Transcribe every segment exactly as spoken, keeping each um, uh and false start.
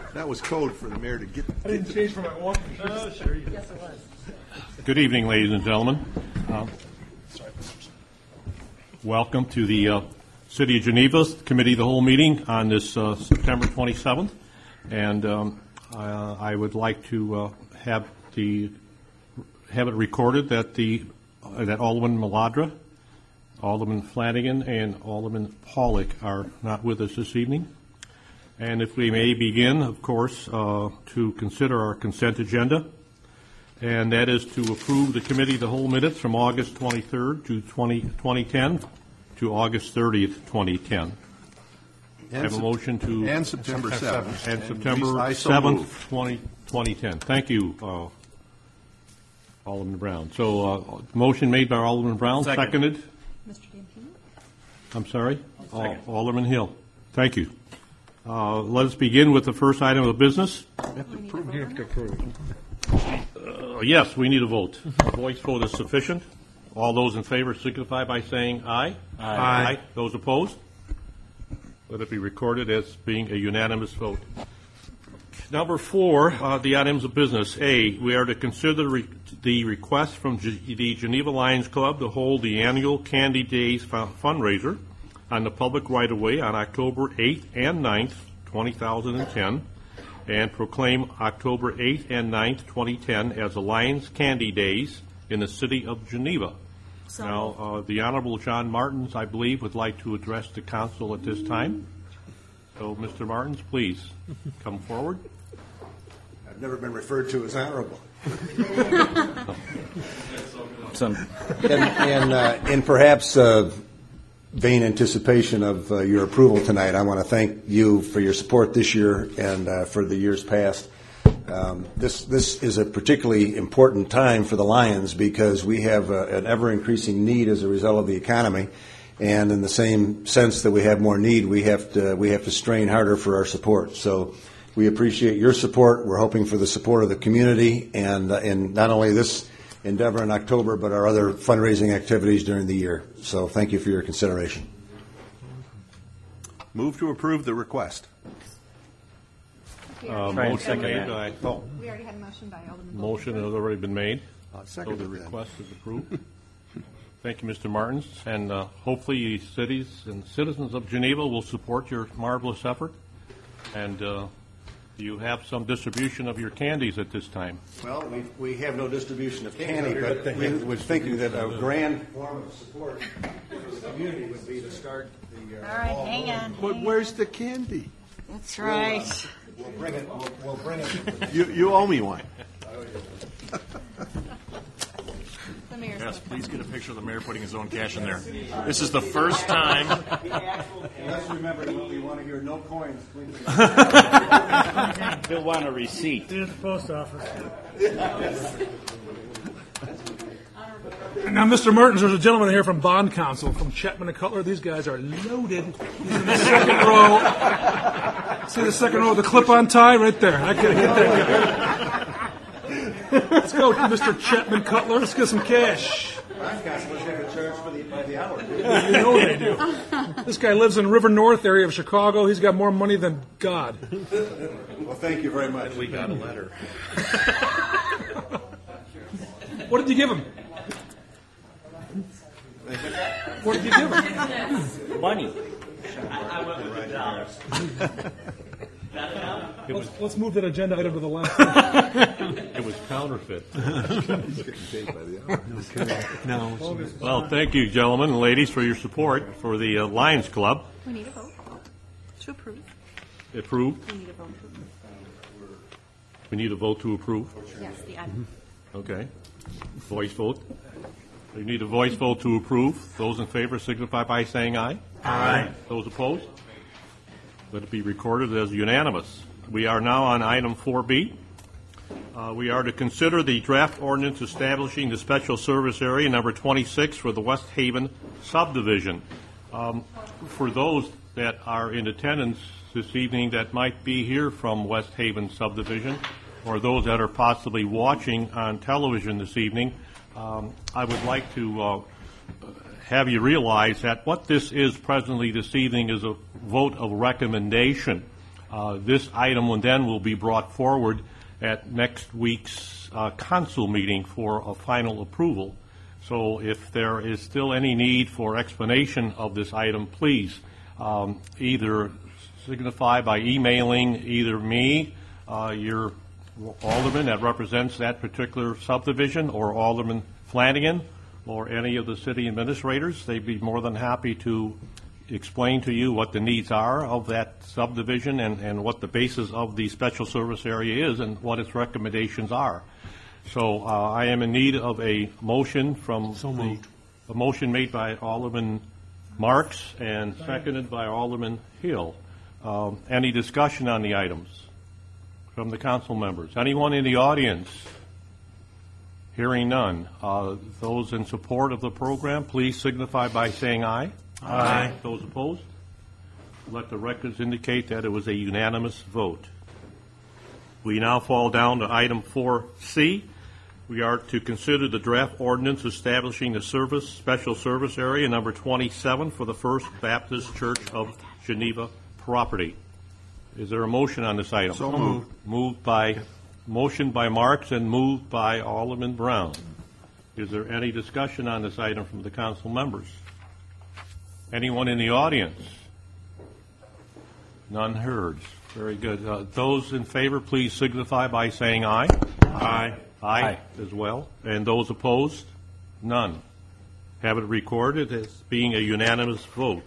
That was code for the mayor to get. I didn't change for my walking. Oh, sure you did. Yes, it was. Good evening, ladies and gentlemen. Uh, welcome to the uh, City of Geneva Committee of the Whole meeting on this uh, September twenty-seventh. And um, uh, I would like to uh, have the have it recorded that the uh, that Alderman Maladra, Alderman Flanagan, and Alderman Pollock are not with us this evening. And if we may begin, of course, uh, to consider our consent agenda, and that is to approve the committee of the whole minutes from August twenty-third to twenty ten to August thirtieth, twenty ten. And have a motion to and September seventh and September seventh, twenty ten. Thank you, uh, Alderman Brown. So, uh, motion made by Alderman Brown, Second. seconded. Mister Dampino? I'm sorry, Al- Alderman Hill. Thank you. Uh, let us begin with the first item of business. You have to approve. Uh, yes, we need a vote. A voice vote is sufficient. All those in favor signify by saying aye. Aye. Aye. Those opposed? Let it be recorded as being a unanimous vote. Number four, uh, the items of business. A, we are to consider re- the request from G- the Geneva Lions Club to hold the annual Candy Days fun- fundraiser on the public right-of-way on October eighth and ninth, two thousand ten, and proclaim October eighth and ninth, twenty ten as the Lions Candy Days in the city of Geneva. So Now, uh, the Honorable John Martins, I believe, would like to address the council at this time. So, Mister Martins, please come forward. I've never been referred to as honorable. Some. And, and, uh, and perhaps uh, vain anticipation of uh, your approval tonight, I want to thank you for your support this year and uh, for the years past. Um, this this is a particularly important time for the Lions because we have a, an ever-increasing need as a result of the economy, and in the same sense that we have more need, we have to we have to strain harder for our support. So we appreciate your support. We're hoping for the support of the community, and uh, in not only this endeavor in October, but our other fundraising activities during the year. So thank you for your consideration. Move to approve the request. Uh, Try and motion second made that. by, oh, We already had a motion by Alderman. motion has already been made. Uh, So second the it then. request is approved. Thank you, Mister Martins, and uh, hopefully cities and citizens of Geneva will support your marvelous effort. And uh, you have some distribution of your candies at this time. Well, we, we have no distribution of candy, but we were thinking that a grand form of support for the community would be to start the. Uh, All right, hang on. But hang where's the candy? on. That's right. We'll bring it. We'll, we'll bring it. You, you owe me one. The mayor's Yes, gonna please get a picture of the mayor putting his own cash in there. This is the first time. Let's remember when we want to hear no coins. Please. He'll want a receipt. Do the post office. Now, Mister Martins, there's a gentleman here from Bond Council, from Chapman and Cutler. These guys are loaded. He's in the second row. See the second row with the clip-on tie right there. I can hit that guy. Let's go, Mister Chapman Cutler. Let's get some cash. You know they do. This guy lives in River North area of Chicago. He's got more money than God. Well, thank you very much. We got a letter. What did you give him? What did you give him? Money. Let's, let's move that agenda item to the left. It was counterfeit. He's getting paid by the hour. Well, thank you, gentlemen and ladies, for your support for the uh, Lions Club. We need a vote to approve. Approved. We need a vote to approve. We need a vote to approve. Yes, the item. Okay. Voice vote. We need a voice vote to approve. Those in favor signify by saying aye. Aye. Those opposed? Let it be recorded as unanimous. We are now on item four B. Uh, we are to consider the draft ordinance establishing the special service area number twenty-six for the West Haven subdivision. Um, for those that are in attendance this evening that might be here from West Haven subdivision, or those that are possibly watching on television this evening, um, I would like to uh, have you realize that what this is presently this evening is a vote of recommendation. Uh, This item will then will be brought forward at next week's uh, council meeting for a final approval. So if there is still any need for explanation of this item, please um, either signify by emailing either me, uh, your alderman that represents that particular subdivision, or Alderman Flanagan, or any of the city administrators. They'd be more than happy to explain to you what the needs are of that subdivision and, and what the basis of the special service area is and what its recommendations are. So uh, I am in need of a motion from so moved. The, a motion made by Alderman Marks and seconded by Alderman Hill. Um, any discussion on the items from the council members? Anyone in the audience? Hearing none. Uh, those in support of the program, please signify by saying aye. Aye. Those opposed? Let the records indicate that it was a unanimous vote. We now fall down to item four C. We are to consider the draft ordinance establishing the service, special service area number twenty-seven for the First Baptist Church of Geneva property. Is there a motion on this item? So moved. Moved by, motion by Marks and moved by Alderman Brown. Is there any discussion on this item from the council members? Anyone in the audience? None heard. Very good. Uh, those in favor, please signify by saying aye. Aye. Aye. Aye as well. And those opposed? None. Have it recorded as being a unanimous vote.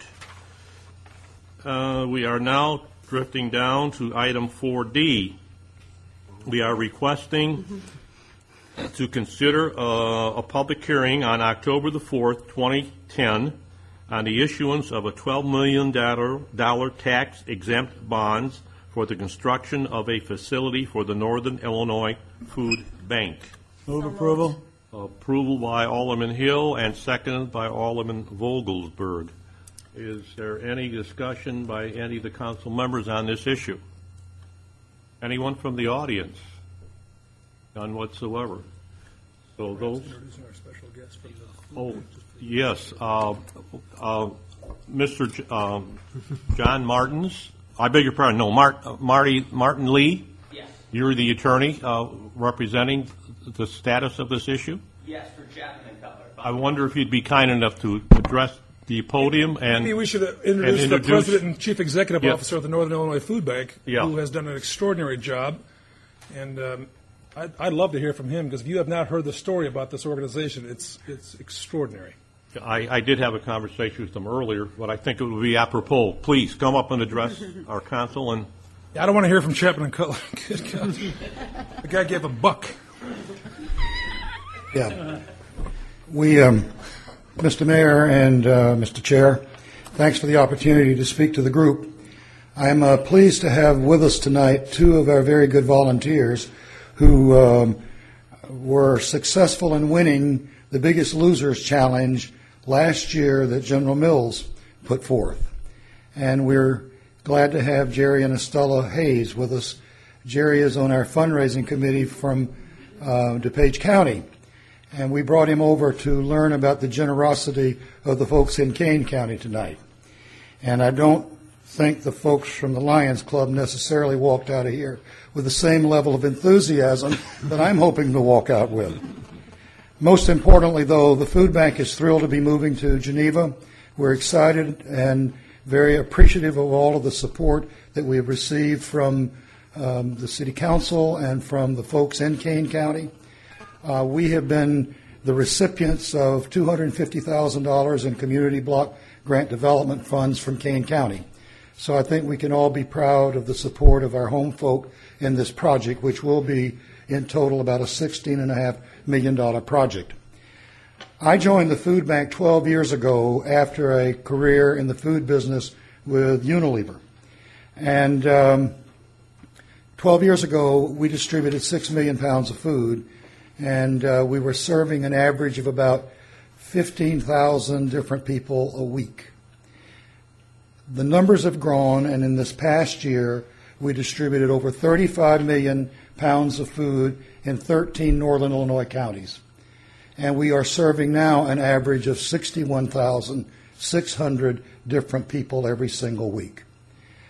Uh, we are now drifting down to item four D. We are requesting mm-hmm. to consider uh, a public hearing on October the fourth, twenty ten, on the issuance of a twelve million dollars tax-exempt bonds for the construction of a facility for the Northern Illinois Food Bank. Move approval. Approval by Alderman Hill and seconded by Alderman Vogelsberg. Is there any discussion by any of the council members on this issue? Anyone from the audience? None whatsoever. So those. Oh, yes. Uh, uh, Mister J- um, John Martins. I beg your pardon. No, Mart, uh, Marty Martin Lee. Yes. You're the attorney uh, representing the status of this issue. Yes, for Chapman and Cutler. I wonder if you'd be kind enough to address the podium and maybe we should introduce, and the introduce President and Chief Executive yeah. Officer of the Northern Illinois Food Bank, yeah. who has done an extraordinary job. And um, I'd, I'd love to hear from him, because if you have not heard the story about this organization, it's it's extraordinary. I, I did have a conversation with them earlier, but I think it would be apropos. Please come up and address our council. And yeah, I don't want to hear from Chapman and Cutler. The guy gave a buck. Yeah. We, um, Mister Mayor and uh, Mister Chair, thanks for the opportunity to speak to the group. I'm uh, pleased to have with us tonight two of our very good volunteers who um, were successful in winning the Biggest Losers Challenge last year that General Mills put forth. And we're glad to have Jerry and Estella Hayes with us. Jerry is on our fundraising committee from uh, DuPage County. And we brought him over to learn about the generosity of the folks in Kane County tonight. And I don't think the folks from the Lions Club necessarily walked out of here with the same level of enthusiasm that I'm hoping to walk out with. Most importantly, though, the food bank is thrilled to be moving to Geneva. We're excited and very appreciative of all of the support that we have received from um, the City Council and from the folks in Kane County. Uh, we have been the recipients of two hundred fifty thousand dollars in community block grant development funds from Kane County. So I think we can all be proud of the support of our home folk in this project, which will be in total about a sixteen point five million dollars project. I joined the food bank twelve years ago after a career in the food business with Unilever. And um, twelve years ago, we distributed six million pounds of food, and uh, we were serving an average of about fifteen thousand different people a week. The numbers have grown, and in this past year, we distributed over thirty-five million pounds of food in thirteen northern Illinois counties. And we are serving now an average of sixty-one thousand six hundred different people every single week.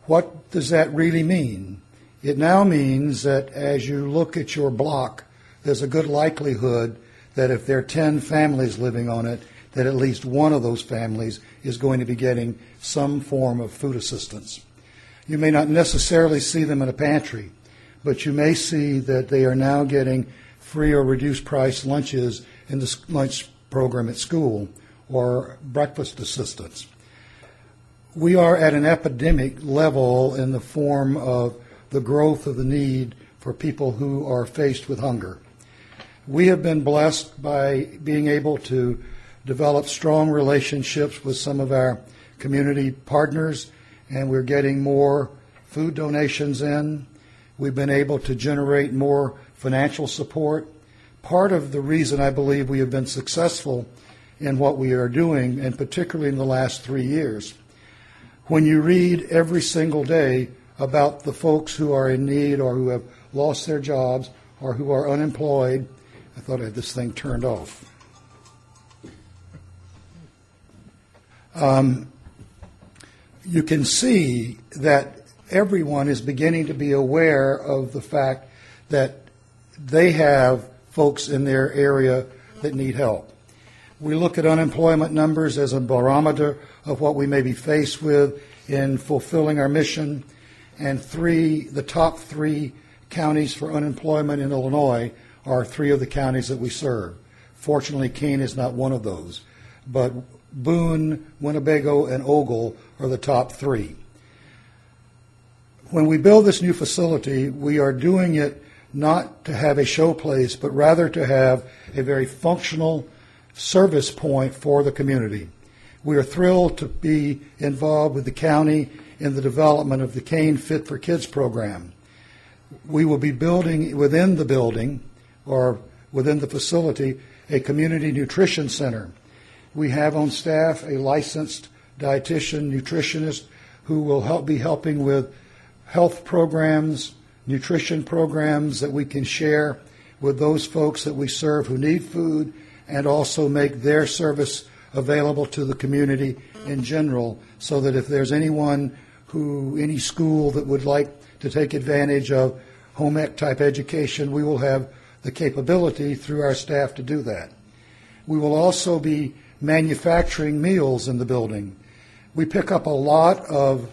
What does that really mean? It now means that as you look at your block, there's a good likelihood that if there are ten families living on it, that at least one of those families is going to be getting some form of food assistance. You may not necessarily see them in a pantry, but you may see that they are now getting free or reduced price lunches in the lunch program at school or breakfast assistance. We are at an epidemic level in the form of the growth of the need for people who are faced with hunger. We have been blessed by being able to develop strong relationships with some of our community partners, and we're getting more food donations in. We've been able to generate more financial support. Part of the reason I believe we have been successful in what we are doing, and particularly in the last three years, when you read every single day about the folks who are in need or who have lost their jobs or who are unemployed, I thought I had this thing turned off. Um, you can see that everyone is beginning to be aware of the fact that they have folks in their area that need help. We look at unemployment numbers as a barometer of what we may be faced with in fulfilling our mission. And three, the top three counties for unemployment in Illinois are three of the counties that we serve. Fortunately, Kane is not one of those. But Boone, Winnebago, and Ogle are the top three. When we build this new facility, we are doing it not to have a showplace, but rather to have a very functional service point for the community. We are thrilled to be involved with the county in the development of the Kane Fit for Kids program. We will be building within the building or within the facility a community nutrition center. We have on staff a licensed dietitian, nutritionist who will help be helping with health programs, nutrition programs that we can share with those folks that we serve who need food, and also make their service available to the community in general, so that if there's anyone who, any school that would like to take advantage of home ec type education, we will have the capability through our staff to do that. We will also be manufacturing meals in the building. We pick up a lot of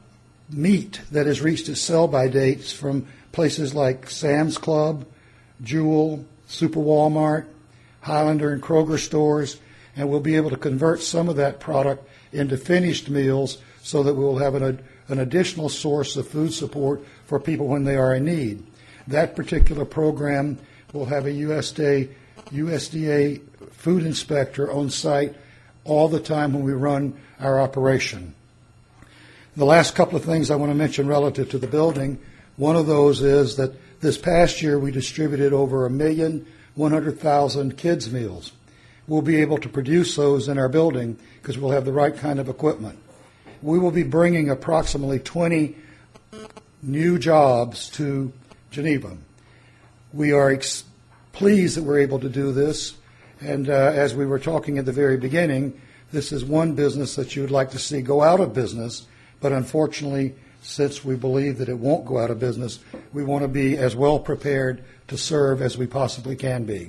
meat that has reached its sell-by dates from places like Sam's Club, Jewel, Super Walmart, Highlander and Kroger stores, and we'll be able to convert some of that product into finished meals so that we'll have an, an additional source of food support for people when they are in need. That particular program will have a U S D A, U S D A food inspector on site all the time when we run our operation. The last couple of things I want to mention relative to the building, one of those is that this past year we distributed over a million one hundred thousand kids' meals. We'll be able to produce those in our building because we'll have the right kind of equipment. We will be bringing approximately twenty new jobs to Geneva. We are ex- pleased that we're able to do this, and uh, as we were talking at the very beginning, this is one business that you would like to see go out of business, but unfortunately, since we believe that it won't go out of business, we want to be as well prepared to serve as we possibly can be.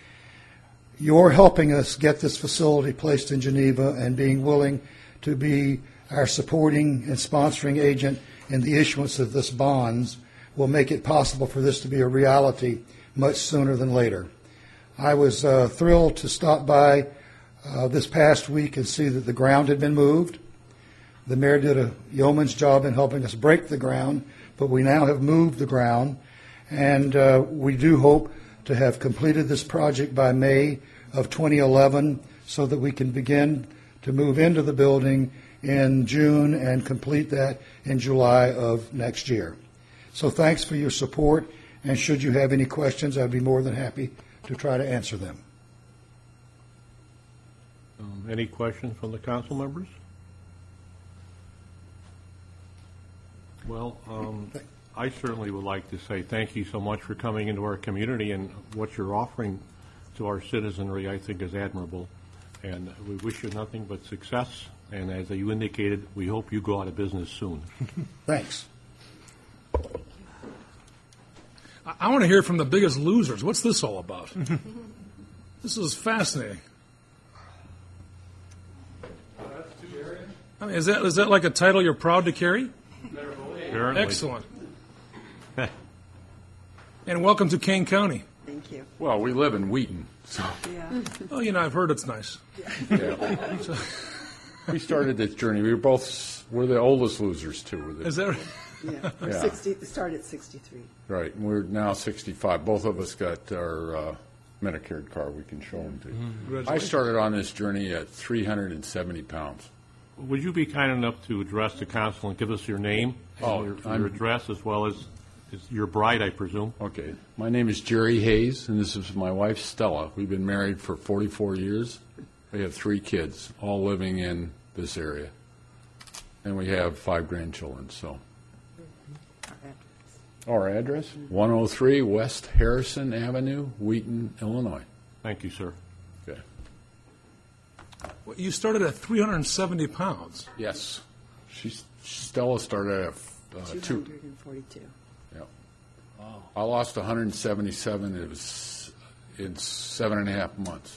You're helping us get this facility placed in Geneva and being willing to be our supporting and sponsoring agent in the issuance of this bonds will make it possible for this to be a reality much sooner than later. I was uh, thrilled to stop by uh, this past week and see that the ground had been moved. The mayor did a yeoman's job in helping us break the ground, but we now have moved the ground, and uh, we do hope to have completed this project by May of twenty eleven so that we can begin to move into the building in June and complete that in July of next year. So thanks for your support, and should you have any questions, I'd be more than happy to try to answer them. Um, any questions from the council members? Well, um, I certainly would like to say thank you so much for coming into our community, and what you're offering to our citizenry I think is admirable, and we wish you nothing but success And as you indicated, we hope you go out of business soon. Thanks. I, I want to hear from the biggest losers. What's this all about? This is fascinating. I mean, is that is that like a title you're proud to carry? Apparently. Excellent. And welcome to Kane County. Thank you. Well, we live in Wheaton, so Yeah. Oh, you know, I've heard it's nice. yeah. We started this journey. We were both we're the oldest losers too. We're the- Is that Yeah. Yeah. Sixty, started at sixty-three. right? And we're now sixty-five. Both of us got our uh, Medicare card. We can show them to you. I Congratulations. started on this journey at three hundred seventy pounds. Would you be kind enough to address the council and give us your name and Oh, your, I'm- your address as well as is your bride, I presume? Okay. My name is Jerry Hayes, and this is my wife, Stella. We've been married for forty-four years. We have three kids, all living in this area. And we have five grandchildren, so. Our address, one oh three West Harrison Avenue, Wheaton, Illinois. Thank you, sir. Okay. Well, you started at three hundred seventy pounds. Yes. She's, Stella started at uh, Two two. hundred and forty-two. Yeah. I lost one hundred seventy-seven. It was in seven and a half months.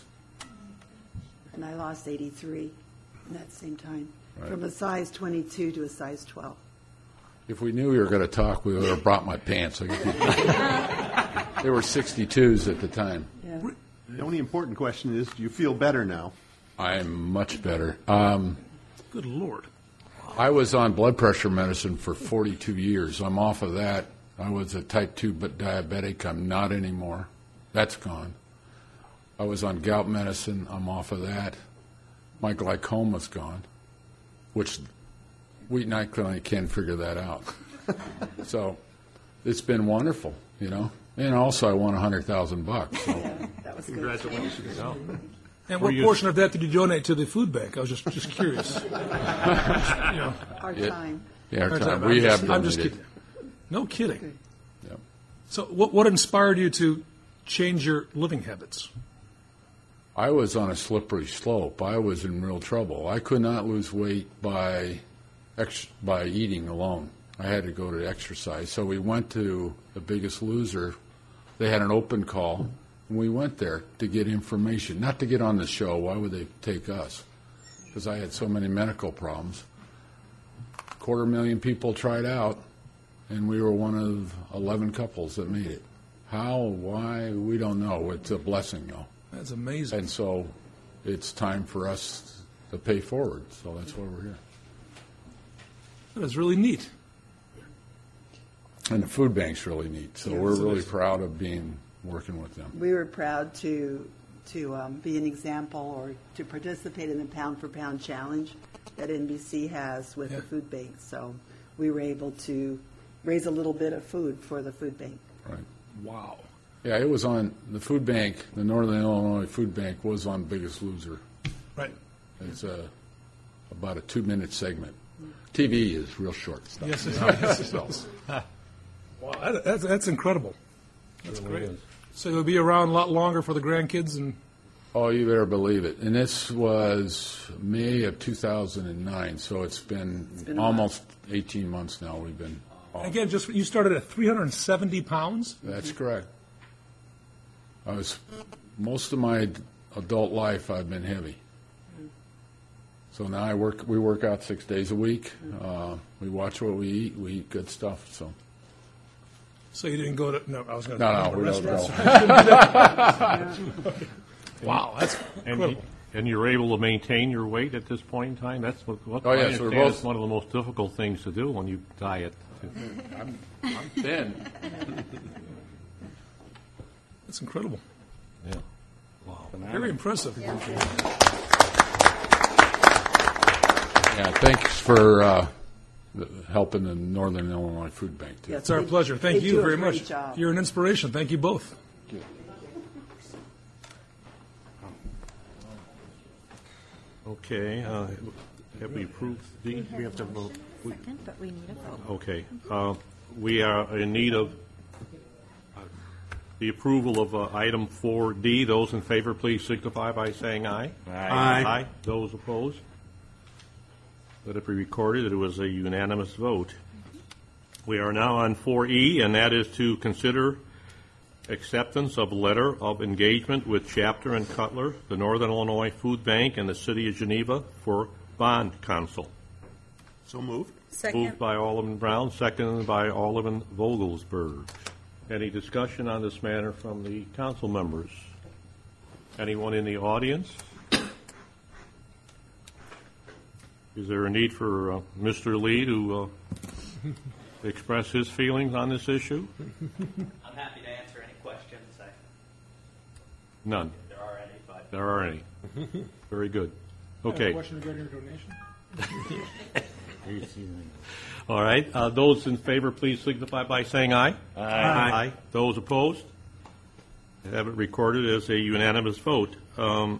And I lost eighty-three in that same time. Right. From a size twenty-two to a size twelve. If we knew we were going to talk, we would have brought my pants. They were sixty-twos at the time. Yeah. The only important question is, do you feel better now? I'm much better. Um, Good Lord. I was on blood pressure medicine for forty-two years. I'm off of that. I was a type two but diabetic. I'm not anymore. That's gone. I was on gout medicine. I'm off of that. My glaucoma's gone, which Wheaton Eye Clinic can't figure that out. So it's been wonderful, you know. And also I won one hundred thousand bucks. So. Yeah, that was good. Congratulations. And Were what you- portion of that did you donate to the food bank? I was just just curious. You know, Our Yeah. time. Yeah, our I'm time. just- we have I'm just donated. kidding. No kidding. Yep. So, what what inspired you to change your living habits? I was on a slippery slope. I was in real trouble. I could not lose weight by ex- by eating alone. I had to go to exercise. So we went to The Biggest Loser. They had an open call, and we went there to get information, not to get on the show. Why would they take us? Because I had so many medical problems. Quarter million people tried out, and we were one of eleven couples that made it. How, why, we don't know. It's a blessing, though. That's amazing. And so it's time for us to pay forward. So that's why we're here. That is really neat. And the food bank's really neat. So Yes, we're it really is. proud of being working with them. We were proud to to um, be an example or to participate in the Pound for Pound Challenge that N B C has with Yeah. the food bank. So we were able to raise a little bit of food for the food bank. Right. Wow. Yeah, it was on the food bank. The Northern Illinois Food Bank was on Biggest Loser. Right. It's a, about a two-minute segment. T V is real short stuff. Yes, it is. So, Wow, that, that's that's incredible. That's great. So you'll be around a lot longer for the grandkids and. oh, you better believe it. And this was May of two thousand nine, so it's been, been a almost eighteen months now we've been off. Again, just you started at three hundred seventy pounds. That's correct. I was, most of my adult life I've been heavy. So now I work, we work out six days a week. Uh, we watch what we eat. We eat good stuff, so. So you didn't go to no. I was going to. No, no, we don't go. Wow, that's And, incredible. and you're able to maintain your weight at this point in time? That's what, what Oh, I yes, we're understand both- is one of the most difficult things to do when you diet. I'm, I'm thin. That's incredible. Yeah. Very impressive. Yeah, thanks for uh, the- helping the Northern Illinois Food Bank, too. Yes, It's our they- pleasure. Thank they you do a very great much. job. You're an inspiration. Thank you both. Okay, uh, have we approved the, we have to vote? We- Second, but we need a vote. Okay, uh, we are in need of uh, the approval of uh, item four D. Those in favor, please signify by saying aye. Aye. Aye. Those opposed? Let it be recorded that it was a unanimous vote. We are now on four E, and that is to consider acceptance of letter of engagement with Chapter and Cutler, the Northern Illinois Food Bank, and the City of Geneva for bond counsel. So moved. Second. Moved by Alderman Brown, seconded by Alderman Vogelsberg. Any discussion on this matter from the council members? Anyone in the audience? Is there a need for uh, Mister Lee to uh, express his feelings on this issue? I'm happy to answer any questions. I, None. if there are any, but There are any. Very good. Okay. Question regarding your donation? All right. Uh, those in favor, please signify by saying aye. Aye. Aye. Those opposed? Have it recorded as a unanimous vote. Um,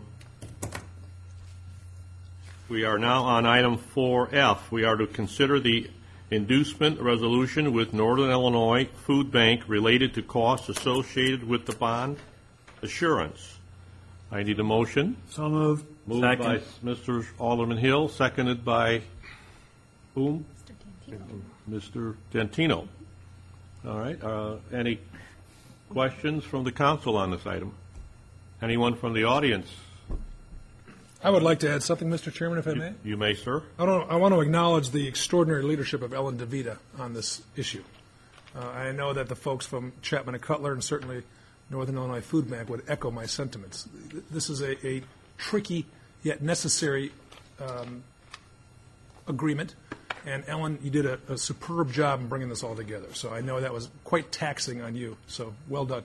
we are now on item four F. We are to consider the inducement resolution with Northern Illinois Food Bank related to costs associated with the bond assurance. I need a motion. So moved. Moved by Mister Alderman Hill, seconded by whom? Mister Dentino. All right. Uh, any questions from the council on this item? Anyone from the audience? I would like to add something, Mister Chairman, if I may. You may, sir. I, don't, I want to acknowledge the extraordinary leadership of Ellen DeVita on this issue. Uh, I know that the folks from Chapman and Cutler and certainly Northern Illinois Food Bank would echo my sentiments. This is a, a tricky yet necessary um, agreement, and Ellen, you did a, a superb job in bringing this all together. So I know that was quite taxing on you. So well done.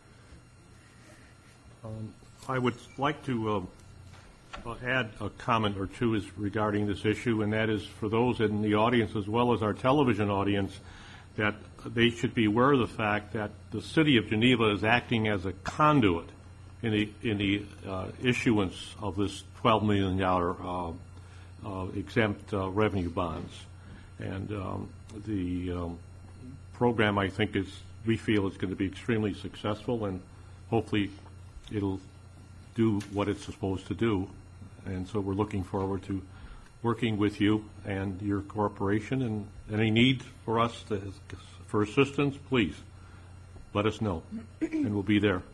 Um, I would like to uh, add a comment or two is regarding this issue, and that is for those in the audience as well as our television audience, that they should be aware of the fact that the City of Geneva is acting as a conduit in the in the uh, issuance of this twelve million dollars uh, uh, exempt uh, revenue bonds. And um, the um, program, I think, is we feel is going to be extremely successful, and hopefully it'll do what it's supposed to do. And so we're looking forward to working with you and your corporation, and any need for us to, for assistance, please let us know, and we'll be there.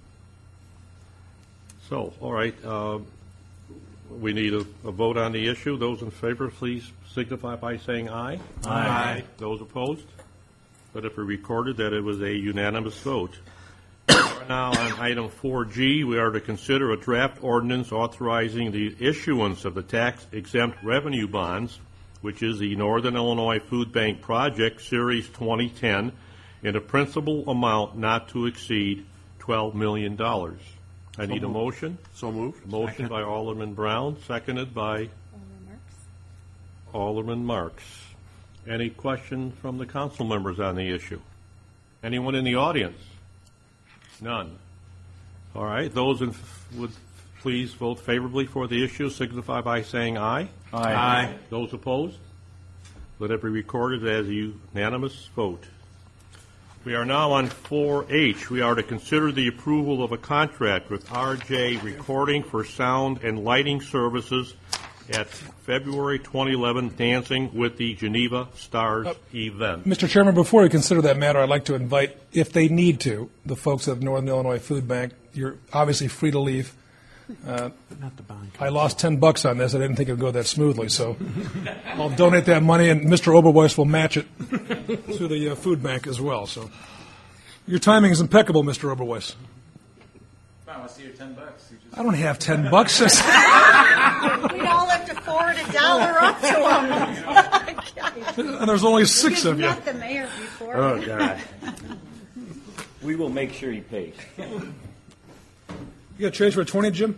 So, all right, uh, we need a, a vote on the issue. Those in favor, please signify by saying aye. Aye. Aye. Those opposed? Let it be recorded that it was a unanimous vote. We are now on item four G. We are to consider a draft ordinance authorizing the issuance of the tax-exempt revenue bonds, which is the Northern Illinois Food Bank Project Series twenty ten, in a principal amount not to exceed twelve million dollars. I need a motion. So moved. Motion by Alderman Brown, seconded by Alderman Marks. Any questions from the council members on the issue? Anyone in the audience? None. All right. Those in would please vote favorably for the issue signify by saying aye. Aye. Aye. Those opposed? Let it be recorded as a unanimous vote. We are now on four H. We are to consider the approval of a contract with R J Recording for sound and lighting services at February twenty eleven Dancing with the Geneva Stars uh, event. Mister Chairman, before we consider that matter, I'd like to invite, if they need to, the folks of Northern Illinois Food Bank. You're obviously free to leave. Uh, Not the bond. I lost ten bucks on this. I didn't think it would go that smoothly, so I'll donate that money, and Mister Oberweis will match it to the uh, food bank as well. So your timing is impeccable, Mister Oberweis. I want to see your ten bucks. You just... I don't have ten bucks. We'd all have to forward a dollar up to him. And there's only six You've of you. met the mayor before. Oh, God. We will make sure he pays. You got change for twenty, Jim?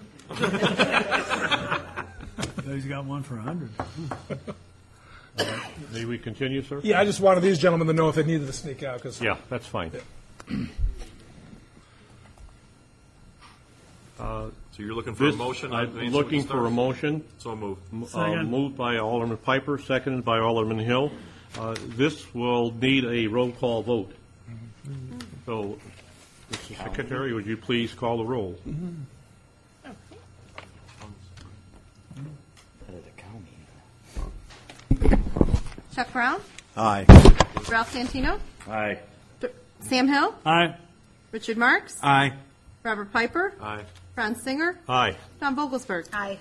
He's got one for a hundred. Right. May we continue, sir? Yeah, I just wanted these gentlemen to know if they needed to sneak out. Cause, Yeah, that's fine. Yeah. Uh, So you're looking for this, a motion? on I'm Dancing looking with the for a Stars? motion. So moved. Uh, Second. moved by Alderman Piper, seconded by Alderman Hill. Uh, this will need a roll call vote. So, Mister Secretary, would you please call the roll? Chuck Brown, Aye. Ralph Santino, Aye. Sam Hill, Aye. Richard Marks, Aye. Robert Piper, Aye. Franz Singer, Aye. Tom Vogelsberg. Aye.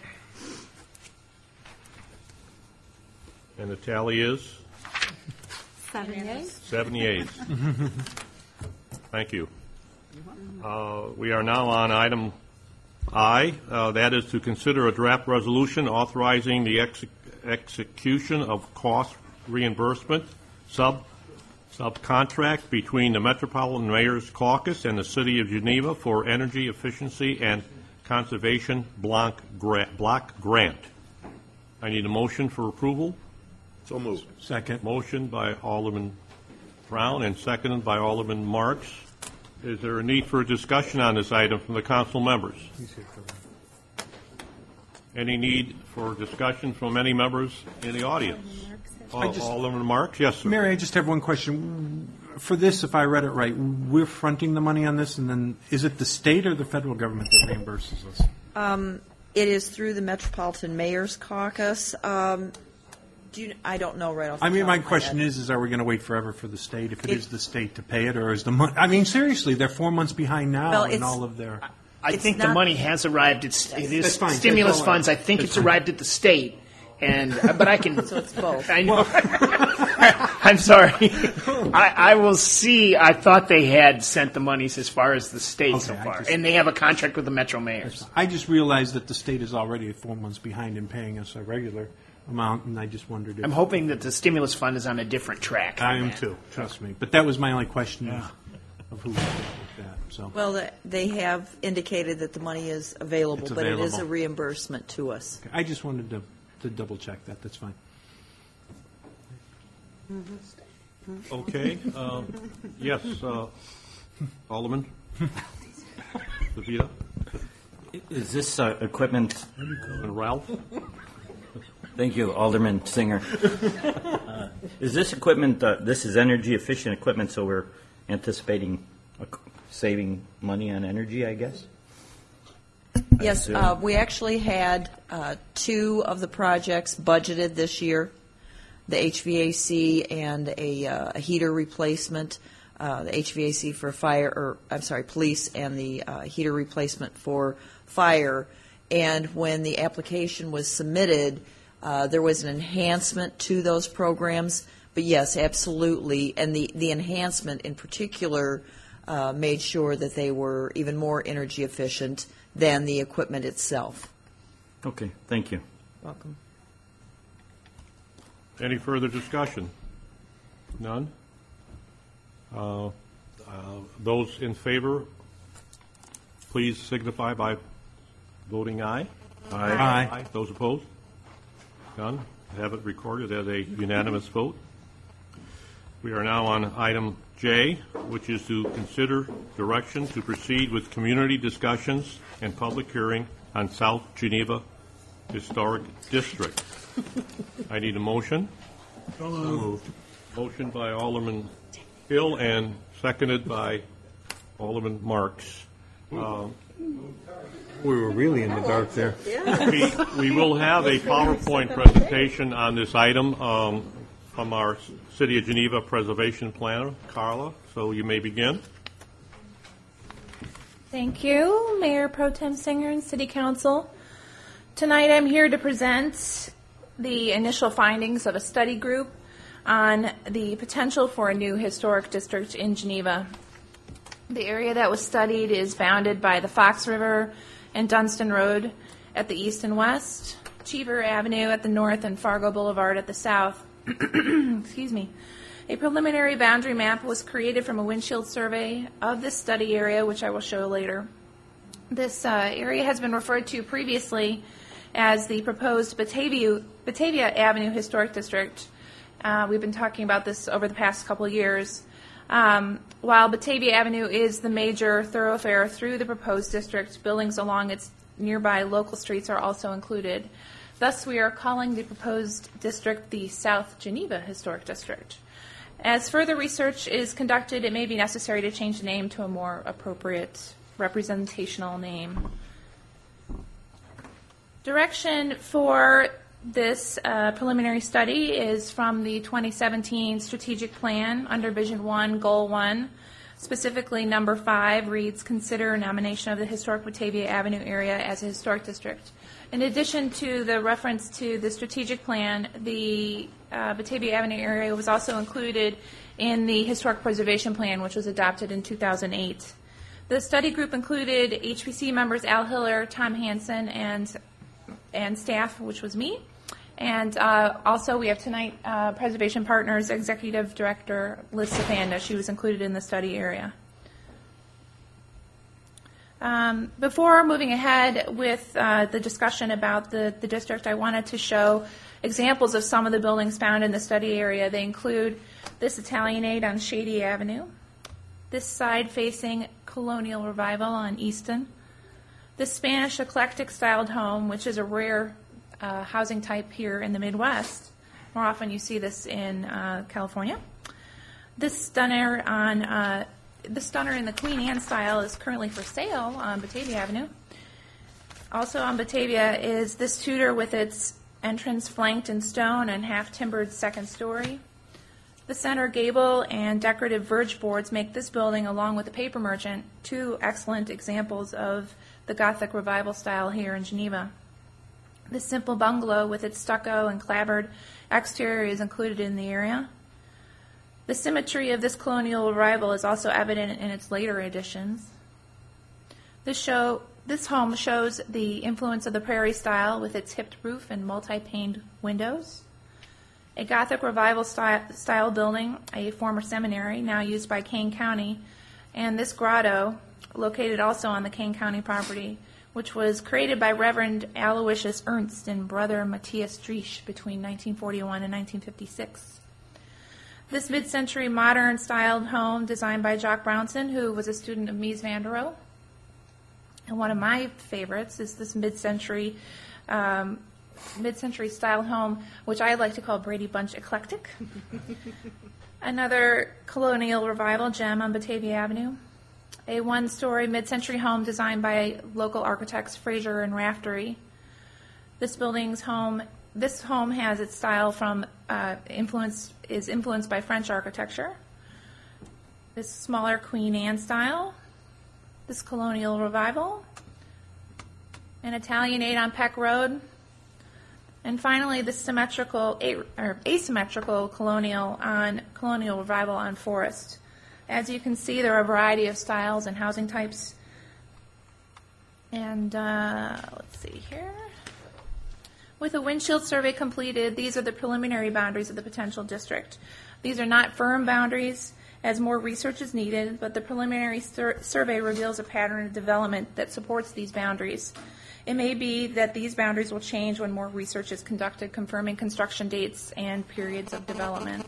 And the tally is Seven yeas. seven yeas. Thank you. Uh, We are now on item I. Uh, That is to consider a draft resolution authorizing the exe- execution of cost reimbursement sub subcontract between the Metropolitan Mayor's Caucus and the City of Geneva for Energy Efficiency and Conservation Block Grant. Block grant. I need a motion for approval. So moved. Second. Motion by Alderman Brown and seconded by Alderman Marks. Is there a need for a discussion on this item from the council members? Any need for discussion from any members in the audience? I just- Alderman Marks, yes, sir. Mary, I just have one question. For this, if I read it right, we're fronting the money on this, and then is it the state or the federal government that reimburses us? Um, it is through the Metropolitan Mayor's Caucus. Um, do you, I don't know right off the I mean, top my of question head. is, is are we going to wait forever for the state? If it It- is the state to pay it, or is the money? I mean, seriously, they're four months behind now Well, in it's- all of their. I It's think the not- money has arrived. It's, it is That's fine. stimulus That's all funds. I right. think That's it's fine. arrived at the state, and uh, but I can. So it's both. I know. I'm sorry. I, I will see. I thought they had sent the monies as far as the state so Okay, I far, just- and they have a contract with the Metro Mayors. I just realized that the state is already four months behind in paying us a regular amount, and I just wondered if. I'm hoping that the stimulus fund is on a different track. I than am that. too, trust me. But that was my only question of, of who was with that, so. Well, the- they have indicated that the money is available, It's but it is a available. reimbursement to us. I just wanted to, to double check that, that's fine. Okay. um, Yes, uh, Alderman Zavita Is this uh, equipment? and Ralph. Thank you, Alderman Singer. Uh, Is this equipment, uh, this is energy efficient equipment, so we're anticipating uh, saving money on energy, I guess? Yes, assume. uh, we actually had uh, two of the projects budgeted this year, the H V A C and a, uh, a heater replacement. Uh, the H V A C for fire, or I'm sorry, police, and the uh, heater replacement for fire. And when the application was submitted, uh, there was an enhancement to those programs. But yes, absolutely, and the, the enhancement in particular uh, made sure that they were even more energy efficient than the equipment itself. Okay, thank you. Welcome. Any further discussion? None? Uh, uh, Those in favor, please signify by voting aye. Aye. Those opposed? None? Have it recorded as a unanimous vote. We are now on item J, which is to consider direction to proceed with community discussions and public hearing on South Geneva Historic District. I need a motion. So moved. Motion by Alderman Hill and seconded by Alderman Marks. Uh, We were really in the dark there. We we will have a PowerPoint presentation on this item um, from our City of Geneva Preservation Planner, Carla, so you may begin. Thank you, Mayor Pro Tem Singer and City Council. Tonight I'm here to present the initial findings of a study group on the potential for a new historic district in Geneva. The area that was studied is bounded by the Fox River and Dunstan Road at the east and west, Cheever Avenue at the north, and Fargo Boulevard at the south. Excuse me. A preliminary boundary map was created from a windshield survey of this study area, which I will show later. This uh, area has been referred to previously as the proposed Batavia, Batavia Avenue Historic District. Uh, we've been talking about this over the past couple of years. Um, while Batavia Avenue is the major thoroughfare through the proposed district, buildings along its nearby local streets are also included. Thus, we are calling the proposed district the South Geneva Historic District. As further research is conducted, it may be necessary to change the name to a more appropriate representational name. Direction for This uh, preliminary study is from the twenty seventeen strategic plan under Vision one, Goal one. Specifically, number five reads, consider nomination of the historic Batavia Avenue area as a historic district. In addition to the reference to the strategic plan, the uh, Batavia Avenue area was also included in the historic preservation plan, which was adopted in two thousand eight. The study group included H B C members Al Hiller, Tom Hansen, and and staff, which was me. And uh, also we have tonight uh, Preservation Partners Executive Director Liz Stefanda. She was included in the study area. Um, before moving ahead with uh, the discussion about the, the district, I wanted to show examples of some of the buildings found in the study area. They include this Italianate on Shady Avenue, this side-facing Colonial Revival on Easton, this Spanish eclectic styled home, which is a rare uh, housing type here in the Midwest. More often you see this in uh, California. This stunner on uh, the stunner in the Queen Anne style is currently for sale on Batavia Avenue. Also on Batavia is this Tudor with its entrance flanked in stone and half-timbered second story. The center gable and decorative verge boards make this building, along with the Paper Merchant, two excellent examples of the Gothic Revival style here in Geneva. This simple bungalow with its stucco and clapboard exterior is included in the area. The symmetry of this Colonial Revival is also evident in its later additions. This show, this home shows the influence of the Prairie style with its hipped roof and multi-paned windows. A Gothic Revival style, style building, a former seminary, now used by Kane County, and this grotto, located also on the Kane County property, which was created by Reverend Aloysius Ernst and Brother Matthias Driesch between nineteen forty-one and nineteen fifty-six. This mid-century modern-styled home designed by Jock Brownson, who was a student of Mies van der Rohe. And one of my favorites is this mid-century um, mid-century style home, which I like to call Brady Bunch eclectic. Another Colonial Revival gem on Batavia Avenue. A one-story mid-century home designed by local architects Fraser and Raftery. This building's home, this home has its style from uh, influence is influenced by French architecture. This smaller Queen Anne style. This Colonial Revival. An Italianate on Peck Road. And finally, the symmetrical or asymmetrical colonial on Colonial Revival on Forest. As you can see, there are a variety of styles and housing types. And uh, let's see here. With a windshield survey completed, these are the preliminary boundaries of the potential district. These are not firm boundaries, as more research is needed, but the preliminary sur- survey reveals a pattern of development that supports these boundaries. It may be that these boundaries will change when more research is conducted, confirming construction dates and periods of development.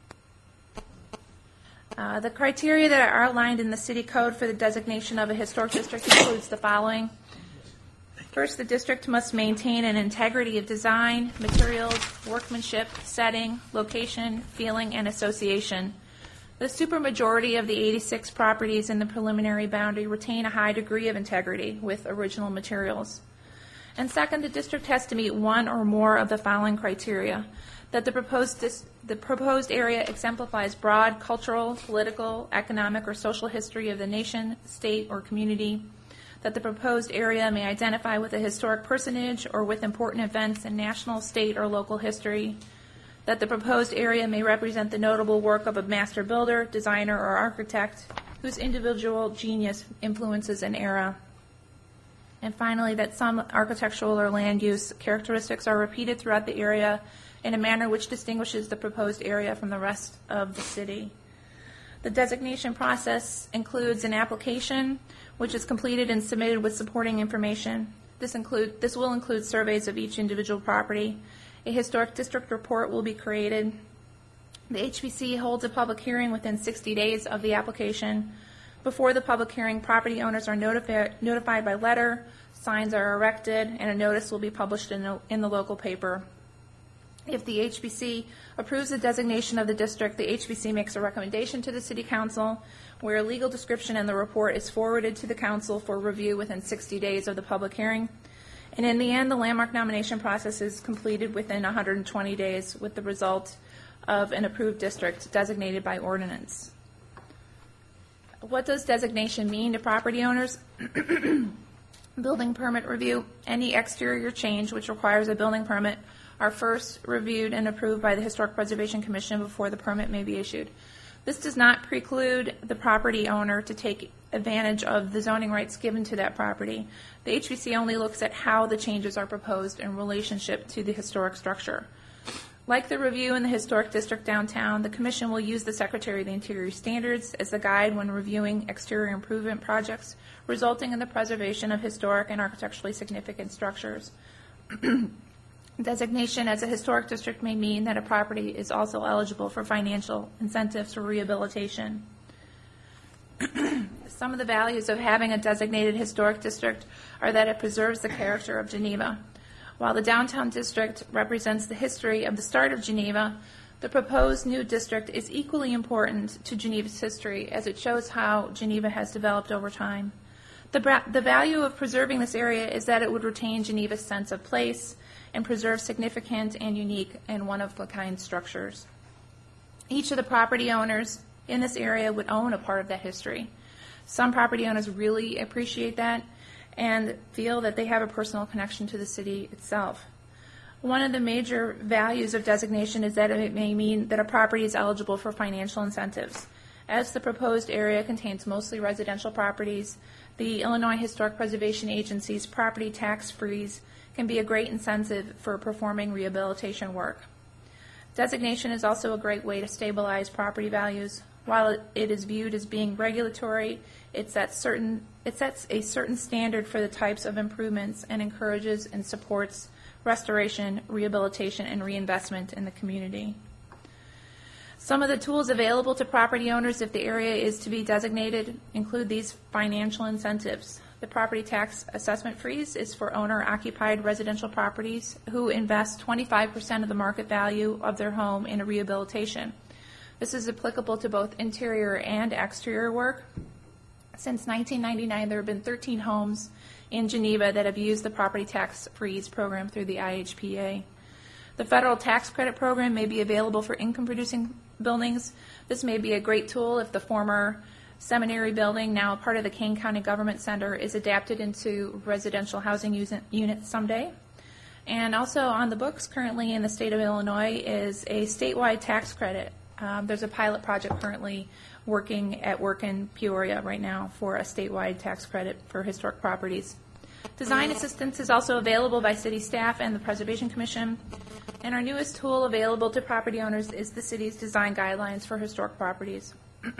Uh, the criteria that are outlined in the City Code for the designation of a historic district includes the following. First, the district must maintain an integrity of design, materials, workmanship, setting, location, feeling, and association. The supermajority of the eighty-six properties in the preliminary boundary retain a high degree of integrity with original materials. And second, the district has to meet one or more of the following criteria: that the proposed dis- the proposed area exemplifies broad cultural, political, economic, or social history of the nation, state, or community; that the proposed area may identify with a historic personage or with important events in national, state, or local history; that the proposed area may represent the notable work of a master builder, designer, or architect whose individual genius influences an era; and finally, that some architectural or land use characteristics are repeated throughout the area in a manner which distinguishes the proposed area from the rest of the city. The designation process includes an application, which is completed and submitted with supporting information. This include this will include surveys of each individual property. A historic district report will be created. The H B C holds a public hearing within sixty days of the application. Before the public hearing, property owners are notifi- notified by letter, signs are erected, and a notice will be published in the, in the local paper. If the H B C approves the designation of the district, the H B C makes a recommendation to the City Council, where a legal description in the report is forwarded to the Council for review within sixty days of the public hearing. And in the end, the landmark nomination process is completed within one hundred twenty days with the result of an approved district designated by ordinance. What does designation mean to property owners? Building permit review. Any exterior change which requires a building permit are first reviewed and approved by the Historic Preservation Commission before the permit may be issued. This does not preclude the property owner to take advantage of the zoning rights given to that property. The H V C only looks at how the changes are proposed in relationship to the historic structure. Like the review in the Historic District downtown, the Commission will use the Secretary of the Interior standards as the guide when reviewing exterior improvement projects, resulting in the preservation of historic and architecturally significant structures. Designation as a historic district may mean that a property is also eligible for financial incentives for rehabilitation. Some of the values of having a designated historic district are that it preserves the character of Geneva. While the downtown district represents the history of the start of Geneva, the proposed new district is equally important to Geneva's history as it shows how Geneva has developed over time. The, bra- the value of preserving this area is that it would retain Geneva's sense of place and preserve significant and unique and one-of-a-kind structures. Each of the property owners in this area would own a part of that history. Some property owners really appreciate that and feel that they have a personal connection to the city itself. One of the major values of designation is that it may mean that a property is eligible for financial incentives. As the proposed area contains mostly residential properties, the Illinois Historic Preservation Agency's property tax freeze can be a great incentive for performing rehabilitation work. Designation is also a great way to stabilize property values. While it is viewed as being regulatory, it sets, certain, it sets a certain standard for the types of improvements and encourages and supports restoration, rehabilitation, and reinvestment in the community. Some of the tools available to property owners if the area is to be designated include these financial incentives. The property tax assessment freeze is for owner-occupied residential properties who invest twenty-five percent of the market value of their home in a rehabilitation. This is applicable to both interior and exterior work. Since nineteen ninety-nine, there have been thirteen homes in Geneva that have used the property tax freeze program through the I H P A. The federal tax credit program may be available for income-producing buildings. This may be a great tool if the former seminary building, now part of the Kane County Government Center, is adapted into residential housing unit someday. And also on the books currently in the state of Illinois is a statewide tax credit. Um, there's a pilot project currently working at work in Peoria right now for a statewide tax credit for historic properties. Design assistance is also available by city staff and the Preservation Commission. And our newest tool available to property owners is the city's design guidelines for historic properties.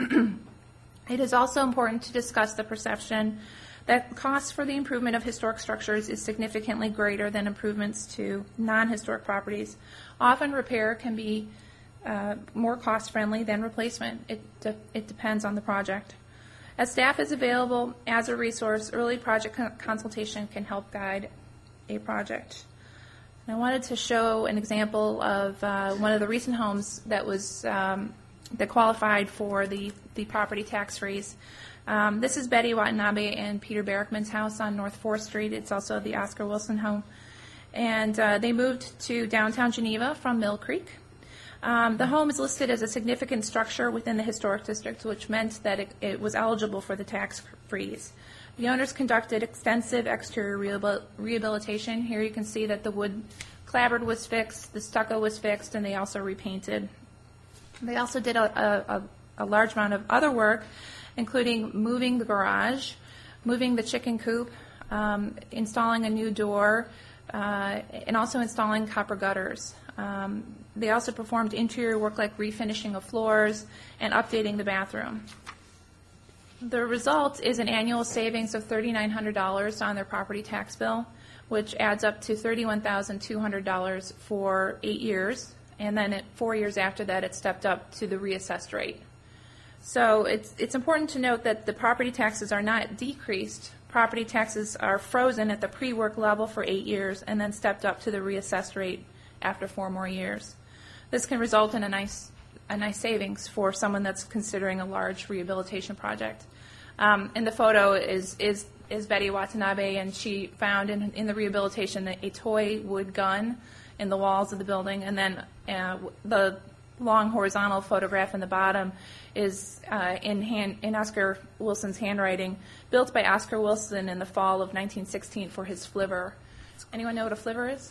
It is also important to discuss the perception that costs for the improvement of historic structures is significantly greater than improvements to non-historic properties. Often repair can be uh, more cost-friendly than replacement. It, de- it depends on the project. As staff is available as a resource, early project con- consultation can help guide a project. And I wanted to show an example of uh, one of the recent homes that was um, that qualified for the, the property tax freeze. Um, this is Betty Watanabe and Peter Barrickman's house on North fourth Street. It's also the Oscar Wilson home. And uh, they moved to downtown Geneva from Mill Creek. Um, the home is listed as a significant structure within the historic district, which meant that it, it was eligible for the tax freeze. The owners conducted extensive exterior rehabil- rehabilitation. Here you can see that the wood clapboard was fixed, the stucco was fixed, and they also repainted. They also did a, a, a large amount of other work, including moving the garage, moving the chicken coop, um, installing a new door, uh, and also installing copper gutters. Um, they also performed interior work like refinishing of floors and updating the bathroom. The result is an annual savings of three thousand nine hundred dollars on their property tax bill, which adds up to thirty-one thousand two hundred dollars for eight years, and then at four years after that it stepped up to the reassessed rate. So it's, it's important to note that the property taxes are not decreased. Property taxes are frozen at the pre-work level for eight years and then stepped up to the reassessed rate after four more years. This can result in a nice, a nice savings for someone that's considering a large rehabilitation project. Um, and the photo is, is is Betty Watanabe, and she found in, in the rehabilitation a, a toy wood gun in the walls of the building, and then uh, the long horizontal photograph in the bottom is uh, in, hand, in Oscar Wilson's handwriting, built by Oscar Wilson in the fall of nineteen sixteen for his flivver. Anyone know what a flivver is?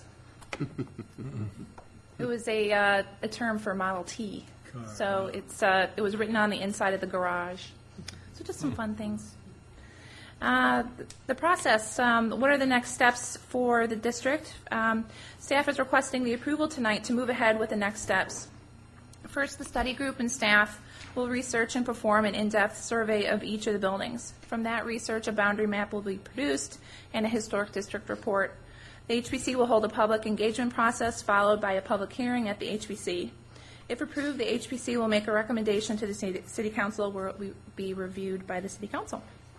It was a, uh, a term for Model T. So it's uh, it was written on the inside of the garage. So just some fun things. Uh, the process, um, what are the next steps for the district? Um, staff is requesting the approval tonight to move ahead with the next steps. First, the study group and staff will research and perform an in-depth survey of each of the buildings. From that research, a boundary map will be produced and a historic district report. The H B C will hold a public engagement process followed by a public hearing at the H B C. If approved, the H B C will make a recommendation to the City Council where it will be reviewed by the City Council.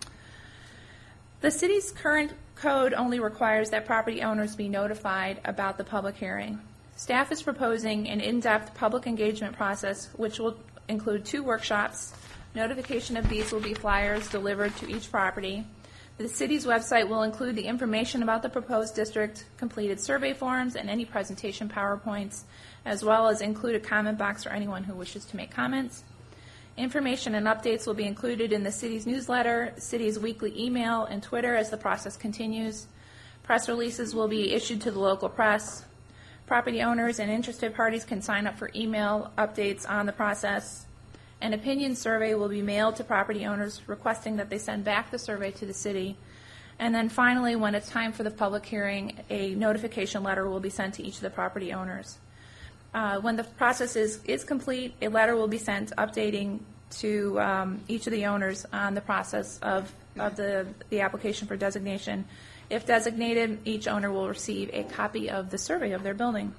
The city's current code only requires that property owners be notified about the public hearing. Staff is proposing an in-depth public engagement process which will include two workshops. Notification of these will be flyers delivered to each property. The city's website will include the information about the proposed district, completed survey forms, and any presentation PowerPoints, as well as include a comment box for anyone who wishes to make comments. Information and updates will be included in the city's newsletter, city's weekly email, and Twitter as the process continues. Press releases will be issued to the local press. Property owners and interested parties can sign up for email updates on the process. An opinion survey will be mailed to property owners requesting that they send back the survey to the city. And then finally, when it's time for the public hearing, a notification letter will be sent to each of the property owners. Uh, when the process is, is complete, a letter will be sent updating to um, each of the owners on the process of, of the, the application for designation. If designated, each owner will receive a copy of the survey of their building.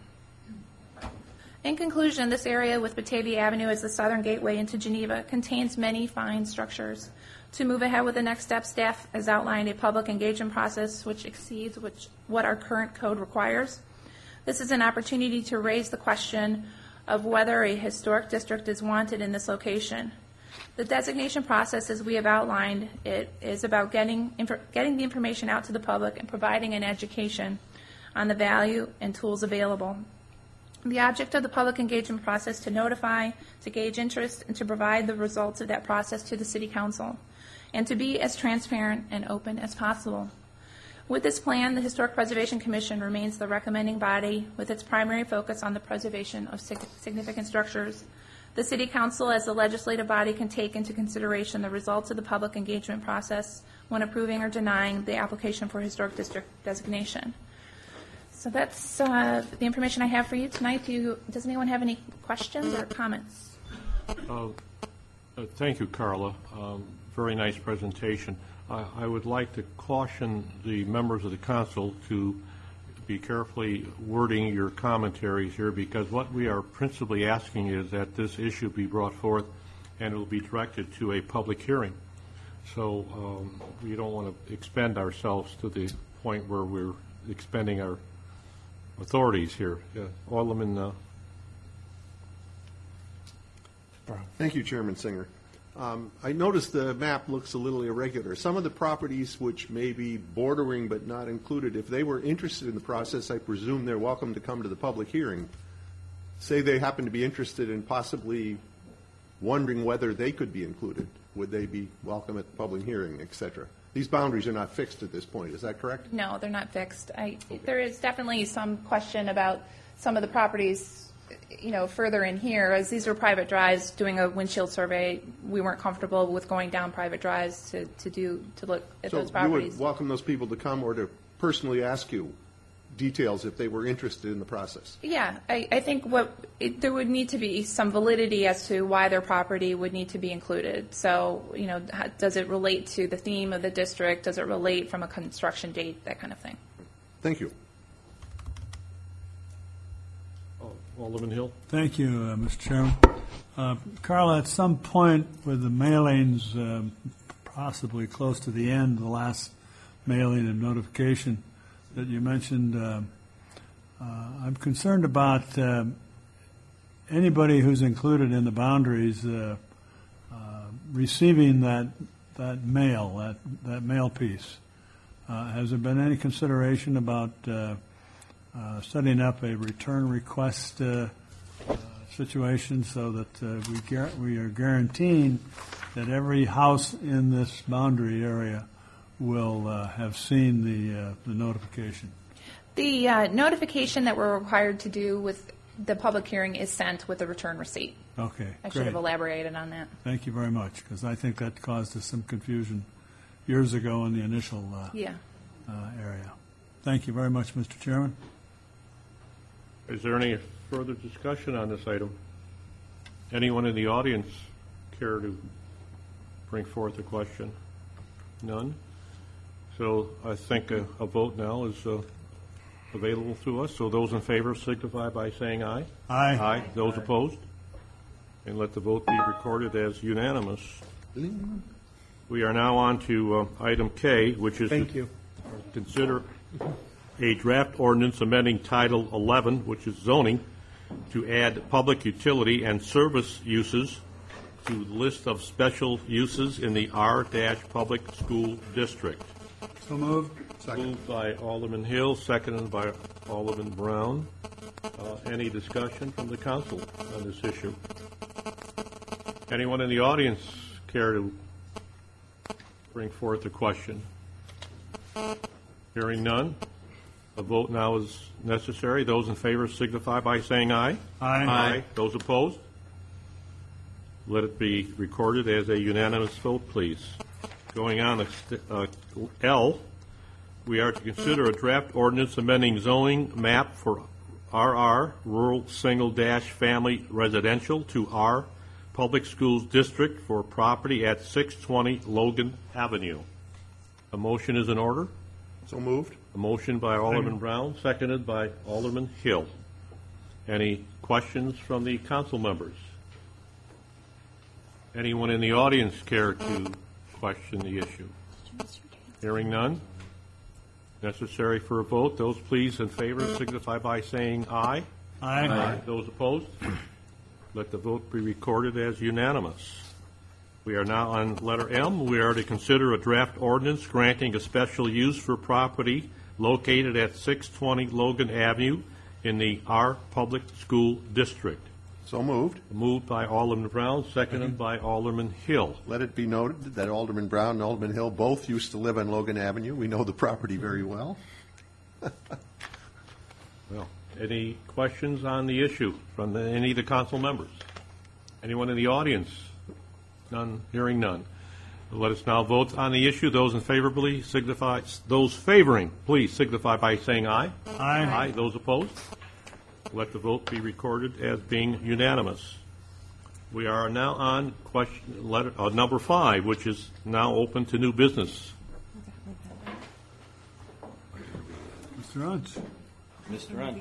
In conclusion, this area with Batavia Avenue as the southern gateway into Geneva contains many fine structures. To move ahead with the next step, staff has outlined a public engagement process which exceeds which, what our current code requires. This is an opportunity to raise the question of whether a historic district is wanted in this location. The designation process, as we have outlined, it is about getting, getting the information out to the public and providing an education on the value and tools available. The object of the public engagement process is to notify, to gauge interest, and to provide the results of that process to the City Council, and to be as transparent and open as possible. With this plan, the Historic Preservation Commission remains the recommending body with its primary focus on the preservation of significant structures. The City Council, as the legislative body, can take into consideration the results of the public engagement process when approving or denying the application for historic district designation. So that's uh, the information I have for you tonight. Do you, does anyone have any questions or comments? Uh, uh, thank you, Carla. Um, very nice presentation. Uh, I would like to caution the members of the council to be carefully wording your commentaries here, because what we are principally asking is that this issue be brought forth and it will be directed to a public hearing. So um, we don't want to expend ourselves to the point where we're expending our authorities here. Yeah. Alderman. Uh, Thank you, Chairman Singer. Um, I noticed the map looks a little irregular. Some of the properties which may be bordering but not included, if they were interested in the process, I presume they're welcome to come to the public hearing. Say they happen to be interested in possibly wondering whether they could be included. Would they be welcome at the public hearing, et cetera? These boundaries are not fixed at this point. Is that correct? No, they're not fixed. I, okay. There is definitely some question about some of the properties, you know, further in here. As these are private drives, doing a windshield survey, we weren't comfortable with going down private drives to, to do to look at so those properties. You would welcome those people to come or to personally ask you details if they were interested in the process? Yeah, I, I think what it, there would need to be some validity as to why their property would need to be included. So, you know, how, does it relate to the theme of the district? Does it relate from a construction date? That kind of thing. Thank you. oh, Alderman Hill. Thank you, uh, Mister Chairman. Uh, Carla, at some point with the mailings, um, possibly close to the end, the last mailing and notification that you mentioned, uh, uh, I'm concerned about uh, anybody who's included in the boundaries uh, uh, receiving that that mail, that that mail piece. Uh, Has there been any consideration about uh, uh, setting up a return request uh, uh, situation so that uh, we gar- we are guaranteeing that every house in this boundary area will uh, have seen the uh, the notification? The uh, notification that we're required to do with the public hearing is sent with the return receipt. Okay, I should great. have elaborated on that. Thank you very much, because I think that caused us some confusion years ago in the initial uh, Yeah. uh, area. Thank you very much, Mister Chairman. Is there any further discussion on this item? Anyone in the audience care to bring forth a question? None? So I think a, a vote now is uh, available to us. So those in favor signify by saying aye. Aye. Aye. Those opposed? And let the vote be recorded as unanimous. We are now on to uh, item K, which is Thank to you. consider a draft ordinance amending Title eleven, which is zoning, to add public utility and service uses to the list of special uses in the R-Public School District. So moved. Moved by Alderman Hill, seconded by Alderman Brown. Uh, any discussion from the council on this issue? Anyone in the audience care to bring forth a question? Hearing none, a vote now is necessary. Those in favor signify by saying aye. Aye. Aye. Those opposed? Let it be recorded as a unanimous vote, please. Going on to st- uh, L, we are to consider a draft ordinance amending zoning map for R R, Rural Single Dash Family Residential, to R Public Schools District for property at six twenty Logan Avenue. A motion is in order. So moved. A motion by Alderman Brown, seconded by Alderman Hill. Any questions from the council members? Anyone in the audience care to question the issue? Hearing none. Necessary for a vote. Those please in favor signify by saying aye. Aye. Aye. Those opposed? Let the vote be recorded as unanimous. We are now on letter M. We are to consider a draft ordinance granting a special use for property located at six twenty Logan Avenue in the R Public School District. So moved. Moved by Alderman Brown, seconded by Alderman Hill. Let it be noted that Alderman Brown and Alderman Hill both used to live on Logan Avenue. We know the property very well. Well, any questions on the issue from the, any of the council members? Anyone in the audience? None. Hearing none. Let us now vote on the issue. Those in favorably signify. Those favoring, please signify by saying aye. Aye. Aye. Those opposed? Let the vote be recorded as being unanimous. We are now on question letter uh, number five, which is now open to new business. Mister Runch. Mister Runch.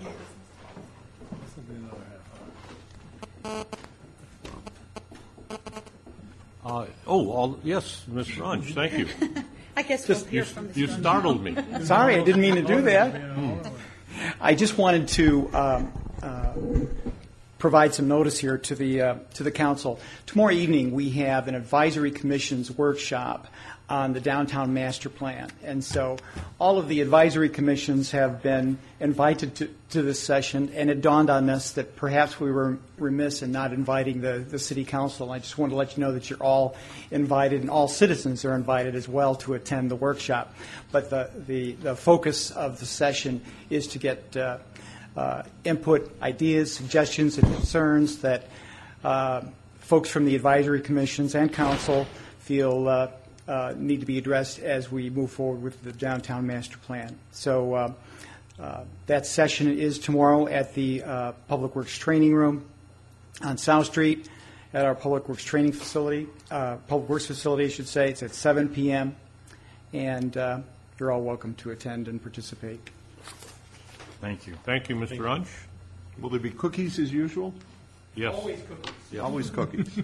Uh, oh, all, yes, Miz Runch, thank you. I guess Just, we'll hear you, from you Mister startled me. Sorry, I didn't mean to do that. I just wanted to um, uh, provide some notice here to the uh, to the council. Tomorrow evening, we have an advisory commission's workshop on the downtown master plan, and so all of the advisory commissions have been invited to, to this session. And it dawned on us that perhaps we were remiss in not inviting the the city council. I just wanted to let you know that you're all invited, and all citizens are invited as well to attend the workshop. But the the, the focus of the session is to get uh, uh, input, ideas, suggestions, and concerns that uh, folks from the advisory commissions and council feel uh, uh, need to be addressed as we move forward with the downtown master plan. So uh, uh, that session is tomorrow at the uh, Public Works Training Room on South Street at our Public Works Training Facility, uh, Public Works Facility, I should say. It's at seven p.m., and uh, you're all welcome to attend and participate. Thank you. Thank you, Mister Runch. Will there be cookies as usual? Yes. Always cookies. Yeah, always cookies.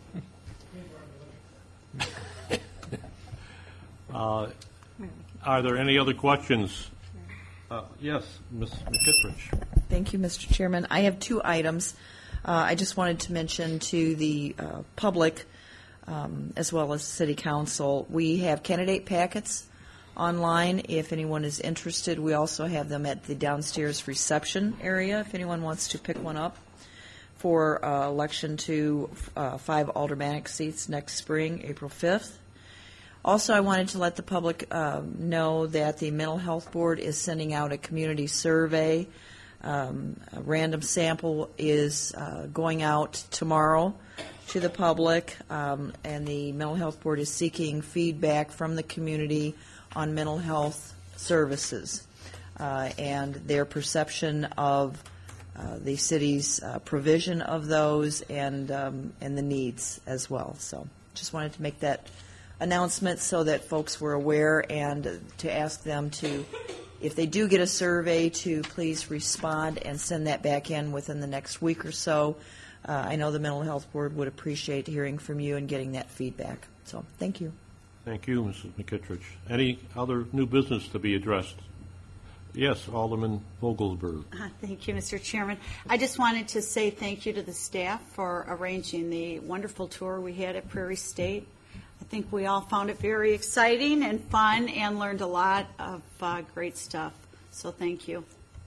uh, are there any other questions? Uh, yes, Miz McKittrick. Thank you, Mister Chairman. I have two items. Uh, I just wanted to mention to the uh, public, um, as well as City Council, we have candidate packets online if anyone is interested. We also have them at the downstairs reception area if anyone wants to pick one up for uh, election to uh, five aldermanic seats next spring, April fifth. Also, I wanted to let the public uh, know that the Mental Health Board is sending out a community survey. Um, a random sample is uh, going out tomorrow to the public, um, and the Mental Health Board is seeking feedback from the community on mental health services uh, and their perception of uh, the city's uh, provision of those and um, and the needs as well. So, just wanted to make that announcement so that folks were aware, and to ask them to, if they do get a survey, to please respond and send that back in within the next week or so. Uh, I know the Mental Health Board would appreciate hearing from you and getting that feedback. So, thank you. Thank you, Missus McKittredge. Any other new business to be addressed? Yes, Alderman Vogelsberg. Uh, Thank you, Mister Chairman. I just wanted to say thank you to the staff for arranging the wonderful tour we had at Prairie State. I think we all found it very exciting and fun and learned a lot of uh, great stuff. So thank you.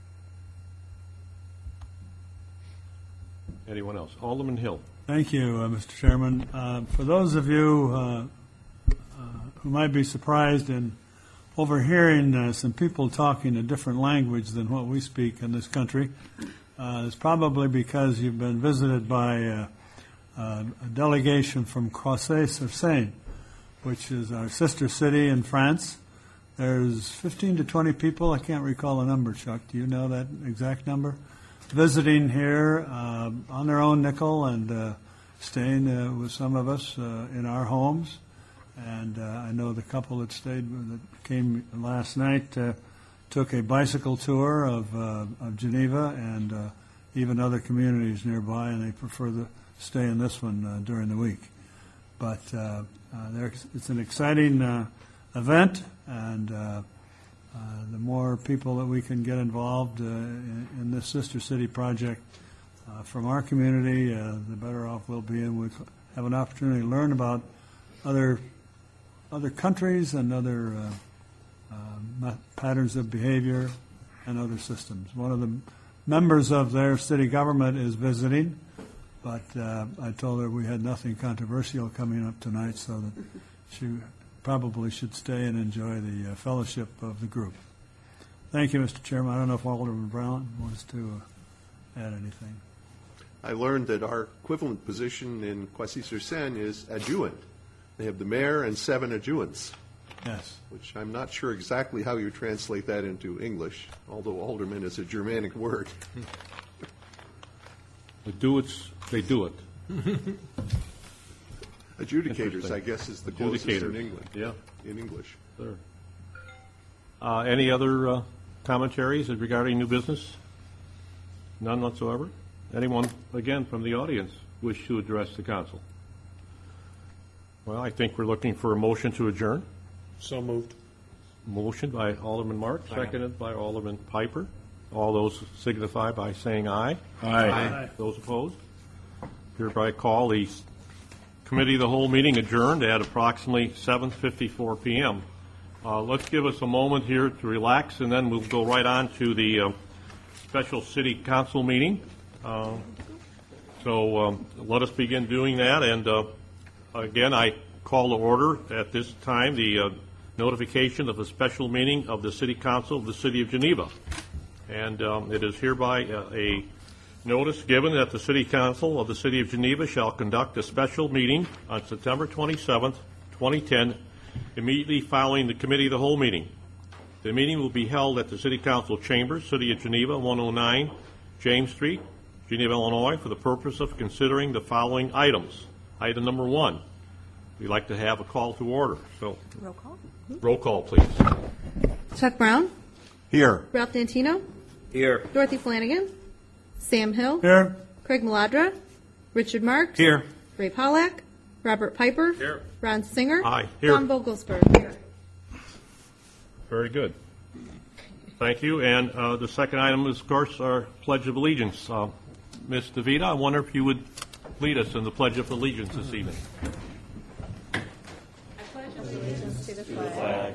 Anyone else? Alderman Hill. Thank you, uh, Mister Chairman. Uh, for those of you uh, uh, who might be surprised in overhearing uh, some people talking a different language than what we speak in this country, uh, it's probably because you've been visited by uh, uh, a delegation from Croissy-sur-Seine, which is our sister city in France. There's fifteen to twenty people. I can't recall the number, Chuck. Do you know that exact number? Visiting here uh, on their own nickel and uh, staying uh, with some of us uh, in our homes. And uh, I know the couple that stayed, that came last night, uh, took a bicycle tour of, uh, of Geneva and uh, even other communities nearby, and they prefer to stay in this one uh, during the week. But uh, uh, it's an exciting uh, event, and uh, uh, the more people that we can get involved uh, in, in this Sister City project uh, from our community, uh, the better off we'll be, and we'll have an opportunity to learn about other other countries and other uh, uh, patterns of behavior and other systems. One of the members of their city government is visiting, but uh, I told her we had nothing controversial coming up tonight, so that she probably should stay and enjoy the uh, fellowship of the group. Thank you, Mister Chairman. I don't know if Alderman Brown wants to uh, add anything. I learned that our equivalent position in Croissy-sur-Seine is adjuvant. They have the mayor and seven adjuvants. Yes. Which I'm not sure exactly how you translate that into English, although alderman is a Germanic word. They do it. They do it. Adjudicators, I guess, is the closest in Adjudicators. England. Yeah. In English. Sure. Uh, any other uh, commentaries regarding new business? None whatsoever. Anyone, again, from the audience wish to address the council? Well, I think we're looking for a motion to adjourn. So moved. Motion by Alderman Mark, seconded by Alderman Piper. All those signify by saying aye. Aye. Aye. Those opposed? Hereby call the committee of the whole meeting adjourned at approximately seven fifty-four p.m. Uh, let's give us a moment here to relax, and then we'll go right on to the uh, special city council meeting. Uh, so um, let us begin doing that, and uh, again, I call to order at this time the uh, notification of a special meeting of the City Council of the City of Geneva. And um, it is hereby uh, a notice given that the City Council of the City of Geneva shall conduct a special meeting on September twenty-seventh, twenty ten, immediately following the Committee of the Whole meeting. The meeting will be held at the City Council Chambers, City of Geneva, one oh nine James Street, Geneva, Illinois, for the purpose of considering the following items. Item number one, we'd like to have a call to order. So, Roll call. roll call, please. Chuck Brown. Here. Ralph Dantino. Here. Dorothy Flanagan. Sam Hill. Here. Craig Maladra. Richard Marks. Here. Ray Pollack. Robert Piper. Here. Ron Singer. Aye. Here. Don Vogelsberg. Here. Very good. Thank you. And uh, the second item is, of course, our Pledge of Allegiance. Uh, Miz DeVita, I wonder if you would lead us in the Pledge of Allegiance this evening. I pledge allegiance to the flag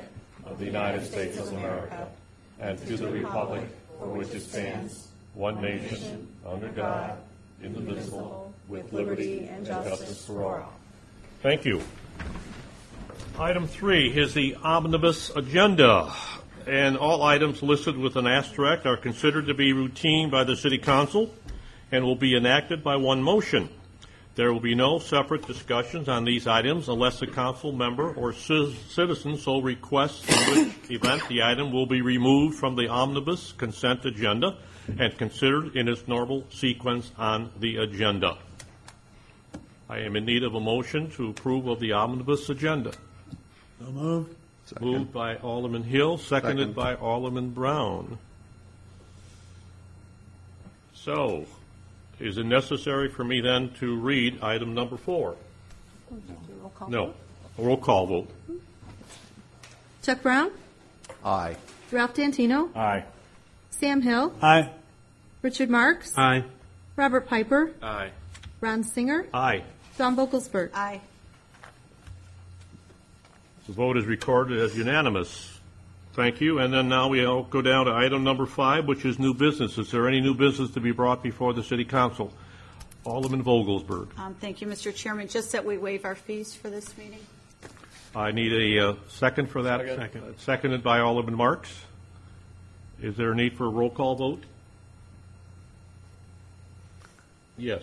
of the United States of America and to the republic for which it stands, one nation, under God, indivisible, with liberty and justice for all. Thank you. Item three is the omnibus agenda, and all items listed with an asterisk are considered to be routine by the City Council and will be enacted by one motion. There will be no separate discussions on these items unless a council member or c- citizen so requests, in which event the item will be removed from the omnibus consent agenda and considered in its normal sequence on the agenda. I am in need of a motion to approve of the omnibus agenda. So moved. Moved by Alderman Hill, seconded Second. by Alderman Brown. So, is it necessary for me then to read item number four? No. A roll call vote. Chuck Brown, Aye. Ralph D'Antino, Aye. Sam Hill, Aye. Richard Marks, Aye. Robert Piper, Aye. Ron Singer, Aye. Don Vogelsberg. Aye. The vote is recorded as unanimous. Thank you. And then now we'll go down to item number five, which is new business. Is there any new business to be brought before the City Council? Alderman Vogelsberg. Um, Thank you, Mister Chairman. Just that we waive our fees for this meeting. I need a uh, second for that. Second. Uh, Seconded by Alderman Marks. Is there a need for a roll call vote? Yes.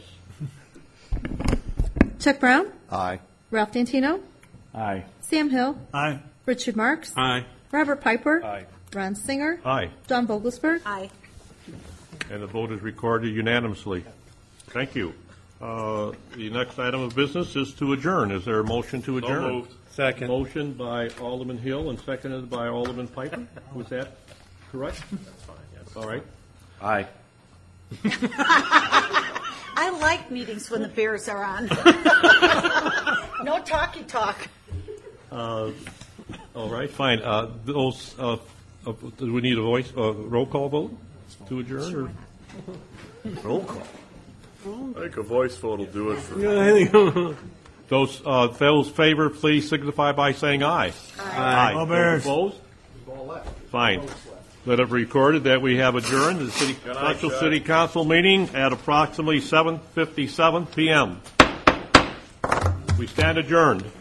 Chuck Brown, Aye. Ralph D'Antino, Aye. Sam Hill, Aye. Richard Marks, Aye. Robert Piper, Aye. Ron Singer, Aye. Don Vogelsberg. Aye. And the vote is recorded unanimously. Thank you. Uh, The next item of business is to adjourn. Is there a motion to adjourn? moved. Second. Motion by Alderman Hill and seconded by Alderman Piper. Was that correct? That's fine, yes. All right. Aye. I like meetings when the Bears are on. No talky talk. Uh, All right, fine. Uh, Those, uh, uh, do we need a voice, uh, roll call vote to adjourn? or Roll call. I think a voice vote will do it for Those, uh, those favor, please signify by saying aye. Aye. All Those Bears. opposed? Fine. Let it be recorded that we have adjourned the city, Good night, special Chuck. city council meeting at approximately seven fifty-seven p.m. We stand adjourned.